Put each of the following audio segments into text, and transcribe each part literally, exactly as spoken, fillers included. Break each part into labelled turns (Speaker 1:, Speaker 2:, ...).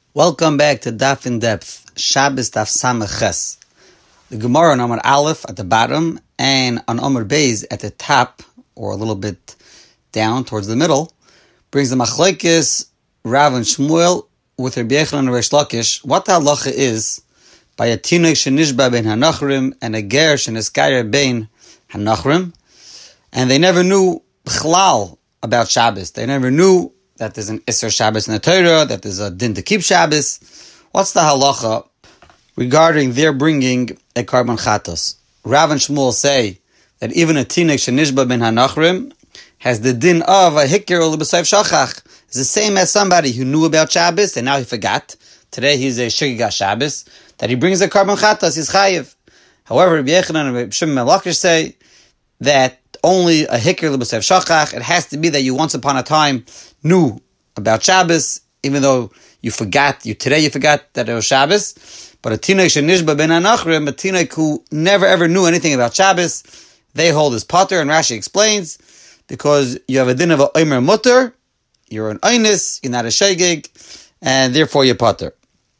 Speaker 1: Welcome back to Daf in Depth, Shabbos Daf Samech Ches. The Gemara on Amar Aleph at the bottom and on Amar Beis at the top, or a little bit down towards the middle, brings the Machlokes Rav and Shmuel with Rabbi Yochanan and Reish Lakish. What the halacha is by a tinok shenishba ben hanachrim and a ger sheniskayre ben hanachrim, and they never knew b'chlal about Shabbos. They never knew that there's an Isser Shabbos in the Torah, that there's a din to keep Shabbos. What's the halacha regarding their bringing a carbon chatos? Rav and Shmuel say that even a tinok shenishba ben hanachrim has the din of a hikir or l'b'sayv shachach. It's the same as somebody who knew about Shabbos and now he forgot. Today he's a shigiga Shabbos, that he brings a carbon chatos, he's chayiv. However, Rabbi Yochanan and Rabbi Shimon ben Lakish say that only a hikr l'b'sayv shachach. It has to be that you once upon a time knew about Shabbos, even though you forgot, you today you forgot that it was Shabbos. But a tinok shenishba ben hanachrim, a tinok who never ever knew anything about Shabbos, they hold his potter, and Rashi explains, because you have a din of a omer mutter, you're an einis, you're not a shegig, and therefore you're potter.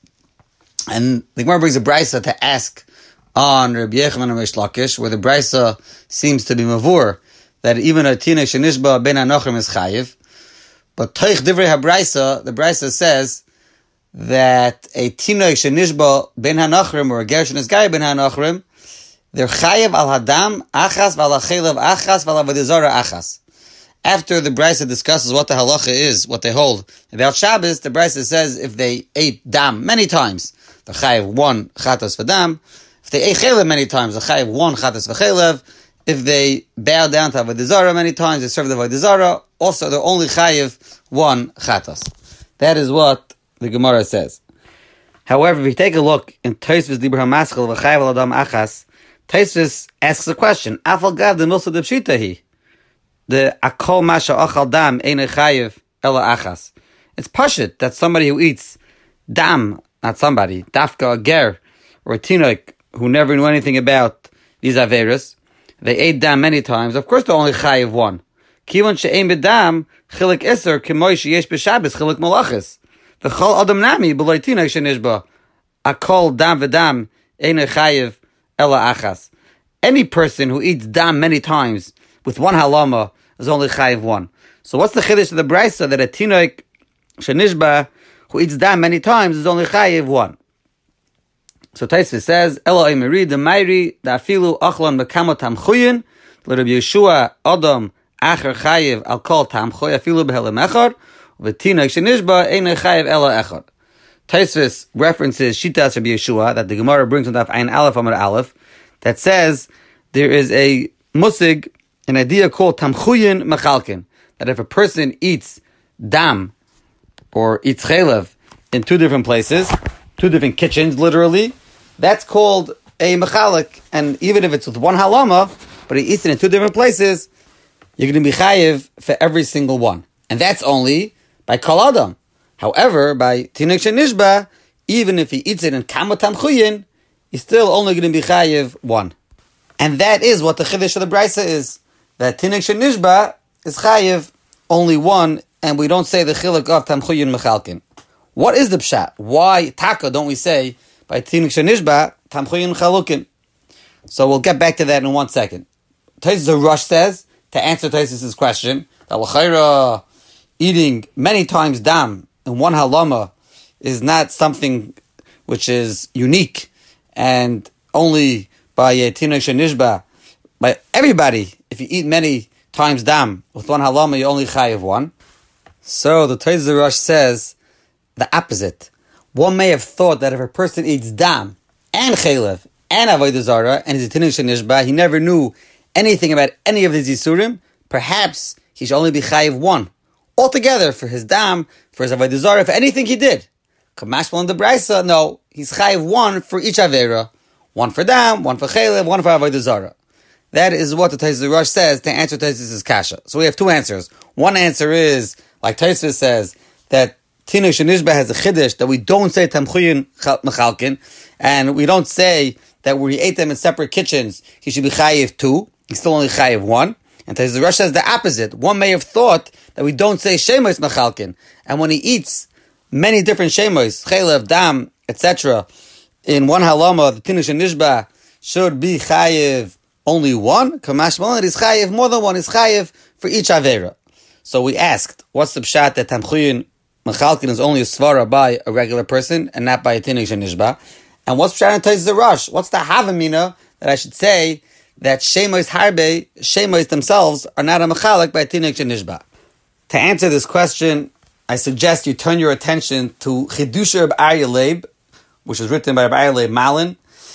Speaker 1: And the Gemara brings a brisa to ask on Rabbi Yochanan and Reish Lakish, where the brisa seems to be mavur, that even a tinok shenishba ben hanachrim is chayiv. But toich divrei habrisa, the brisa says that a tinok shenishba ben hanachrim or a ger sheniskayre ben hanachrim, they're chayiv al hadam achas v'al hachelav achas v'al avodizara achas. After the brisa discusses what the halacha is, what they hold about Shabbos, the brisa says if they ate dam many times, the chayiv one chatas v'dam. If they ate chelev many times, the chayiv one chatas v'chelev. If they bow down to avodizara many times, they serve the avodizara. Also, they're only chayiv one chatas. That is what the Gemara says. However, if you take a look in Tosfos Dibur HaMaskil v'chayiv al adam achas, Tosfos asks a question. Afal gav the milsa de pshitahi. The akol masha achal dam ein chayiv ela achas. It's pashut that somebody who eats dam, not somebody, dafka a ger or a tinok who never knew anything about these averos, they ate dam many times. Of course, they're only chayiv one. Kivan she'ein bedam chilik iser k'moy sheyesh b'Shabbos chilik malachis. V'chol adam nami b'loy tinok shenishba akol dam v'dam ein chayiv ela achas. Any person who eats dam many times with one halama is only chayiv one. So what's the chiddush of the brisa that a tinok shenishba who eats dam many times is only chayiv one? So Tosfos says, Elo emiri the mayri da afilu achlan mekamo tamchuyin l'Rabbi Yeshua adam acher chayiv al kol tamchuy afilu behelem echad v'tinok shenishba ein chayiv ela echad. Tosfos references Shitas Rabbi Yeshua that the Gemara brings on Daf Ein Aleph Amar Aleph that says there is a musig, an idea called tamchuyin mechalkin, that if a person eats dam or eats chelev in two different places, two different kitchens, literally, that's called a mechalik. And even if it's with one halama, but he eats it in two different places, you're going to be chayiv for every single one. And that's only by kol adam. However, by tinok shenishba, even if he eats it in kamo tamchuyin, he's still only going to be chayiv one. And that is what the chiddush of the brisa is. That tinok shenishba is chayiv only one, and we don't say the chiluk of tamchuyin mechalkin. What is the pshat? Why taka don't we say by tinok shenishba tamchuyin chalukin? So we'll get back to that in one second. Tosfos Rush says, to answer Tosfos' question, that l'chayra eating many times dam in one halama is not something which is unique and only by a tinok shenishba. By everybody, if you eat many times dam with one halama, you only chayiv one. So the Tosfos Rush says the opposite. One may have thought that if a person eats dam and chelev and avodah zara and is a tinok shenishba, he never knew anything about any of these yisurim, perhaps he should only be chayiv one altogether for his dam, for his avodah zara, for anything he did. Kamashmal in the brisa, no, he's chayiv one for each avera, one for dam, one for chelev, one for avodah zara. That is what the Tosfos Rush says to answer Tosfos' kasha. So we have two answers. One answer is, like Tosfos says, that tinok shenishba has a chiddush that we don't say tamchuyin mechalkin, and we don't say that where he ate them in separate kitchens, he should be chayiv two. He's still only chayiv one. And Tosfos Rush says the opposite. One may have thought that we don't say shemos mechalkin, and when he eats many different shemos, chelev, dam, et cetera, in one halama, the tinish and nishba should be chayiv only one. Kamash Malon is chayiv more than one, is chayiv for each avera. So we asked, what's the pshat that tamchuyun mechalkin is only a svara by a regular person and not by a tinish and nishba? And what's pshat and tais the rush? What's the havamina that I should say that shemos harbe, shemos themselves are not a mechalik by a tinish and nishba? To answer this question, I suggest you turn your attention to Chidusha Reb Aryeh Leib, which is written by Reb Aryeh Leib Malin,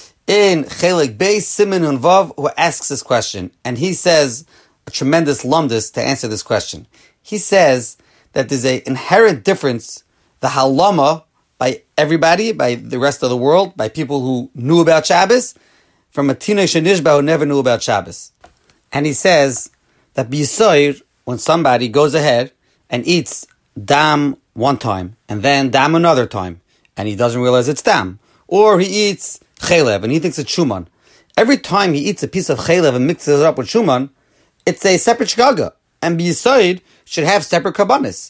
Speaker 1: in Chelik Beis Siman Nun Vav, who asks this question. And he says a tremendous lumdus to answer this question. He says that there's an inherent difference, the halama, by everybody, by the rest of the world, by people who knew about Shabbos, from a Tinosh and Nishba who never knew about Shabbos. And he says that B'Yisayr, when somebody goes ahead and eats dam one time, and then dam another time, and he doesn't realize it's dam. Or he eats chelev, and he thinks it's shuman. Every time he eats a piece of chelev and mixes it up with shuman, it's a separate shgaga. And b'yisoid should have separate karbanis.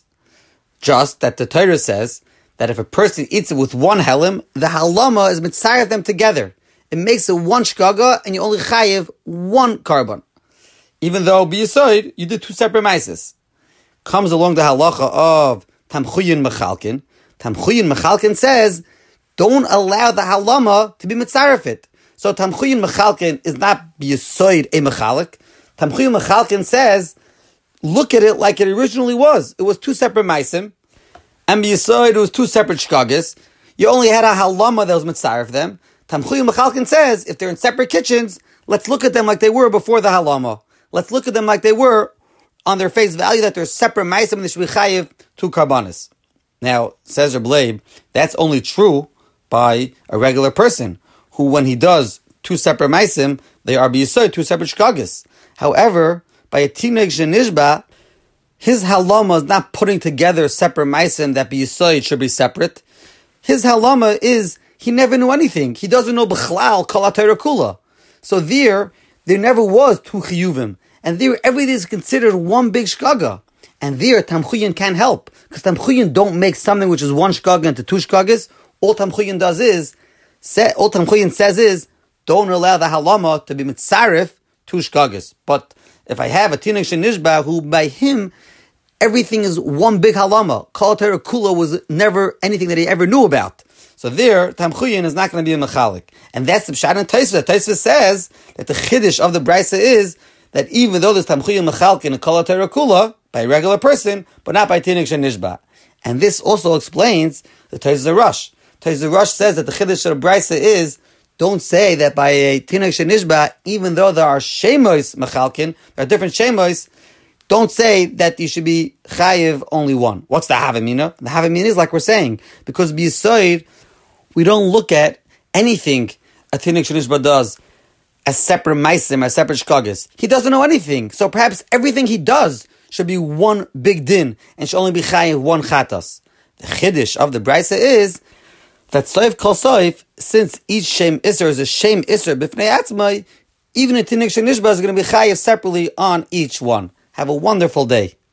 Speaker 1: Just that the Torah says that if a person eats it with one helim, the halama is mitzayah them together. It makes it one shgaga, and you only chayiv one karban. Even though b'yisoid, you did two separate maises. Comes along the halacha of Tamchuyin Mechalkin. Tamchuyin Mechalkin says, don't allow the halama to be mitzarefit. So Tamchuyin Mechalkin is not b'yisoid a mechalik. Tamchuyin Mechalkin says, look at it like it originally was. It was two separate maisim. And b'yisoid, it was two separate shkagas. You only had a halama that was mitzaref them. Tamchuyin Mechalkin says, if they're in separate kitchens, let's look at them like they were before the halama. Let's look at them like they were on their face value, that they're separate ma'asim and they should be chayiv two karbanis. Now, says Reb Leib, that's only true by a regular person, who when he does two separate ma'asim, they are b'yisoid, two separate shkagas. However, by a tineg shenishba, his halama is not putting together separate ma'asim that b'yisoid should be separate. His halama is, he never knew anything. He doesn't know b'chlal kol ha'torah kula. So there, there never was two chiyuvim. And there, everything is considered one big shkaga. And there, Tamchuyin can't help. Because Tamchuyin don't make something which is one shkaga into two shkagas. All Tamchuyin does is, say, all Tamchuyin says is, don't allow the halama to be mitzaref two shkagas. But if I have a tinach shenishba, who by him, everything is one big halama. Kol Torah Kula was never anything that he ever knew about. So there, Tamchuyin is not going to be a mechalik. And that's the Pshat and Tosfos. Tosfos says that the chiddush of the Brisa is that even though there's Tamchuyin Mechalkin and Kol HaTorah Kula, by a regular person, but not by Tineg Shenishba. And this also explains the Tosfos Rush. Tosfos Rush says that the Chiddush of the Brisa is, don't say that by a Tineg Shenishba, even though there are Shemos Mechalkin, there are different Shemos, don't say that you should be Chayiv only one. What's the Havamina? The Havamina is like we're saying, because B'Yisoid, we don't look at anything a Tineg Shenishba does as separate maisim, as separate shkagas. He doesn't know anything. So perhaps everything he does should be one big din and should only be chayiv one chatas. The chiddush of the brisa is that soif kol soif, since each shem isser is a shem isser b'fnei atzmai, even a tinnik shenishba is going to be chayiv separately on each one. Have a wonderful day.